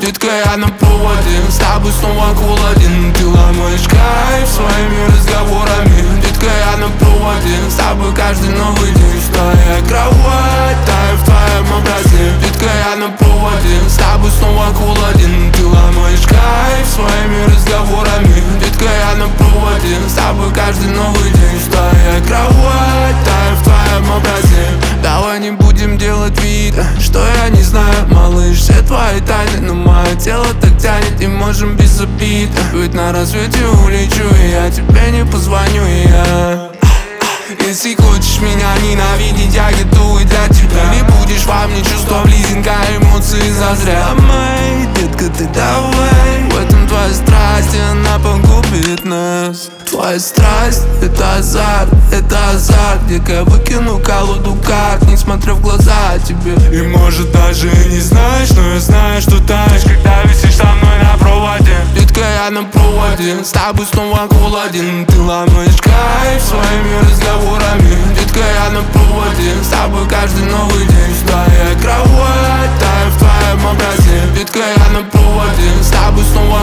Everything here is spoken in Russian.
Детка, я на поводе, с тобой снова голоден. Ты ломаешь кайф своими разговорами. Детка, я на поводе, с тобой каждый новый день. Твоя кровать, таю в твоем образе. Детка, я на поводе, с тобой снова голоден. Ты ломаешь кайф своими разговорами. Детка, я на поводе, с тобой каждый новый день. Твоя кровать, таю в твоем образе. Давай не будем делать вид, что я не знаю, малыш, все твои тайны. Но мое тело так тянет, и можем без обид. Ведь на рассвете улечу, и я тебе не позвоню, и я... Если хочешь меня ненавидеть, я готовый для тебя. Не будешь во мне чувства, лизинга, эмоции зазря. Моя детка, ты давай, в этом твоя страсть, и она погубит нас. Твоя страсть — это азарт, где я выкину колоду карт, не смотря в глаза тебе. И может даже не знаешь, но я знаю, что таешь, когда висишь со мной на проводе. Детка, я на проводе, с тобой снова голоден. Ты ломаешь кайф своими разговорами. Детка, я на проводе, с тобой каждый новый день. Твоя кровать, таю в твоем образе. Детка, я на проводе, с тобой снова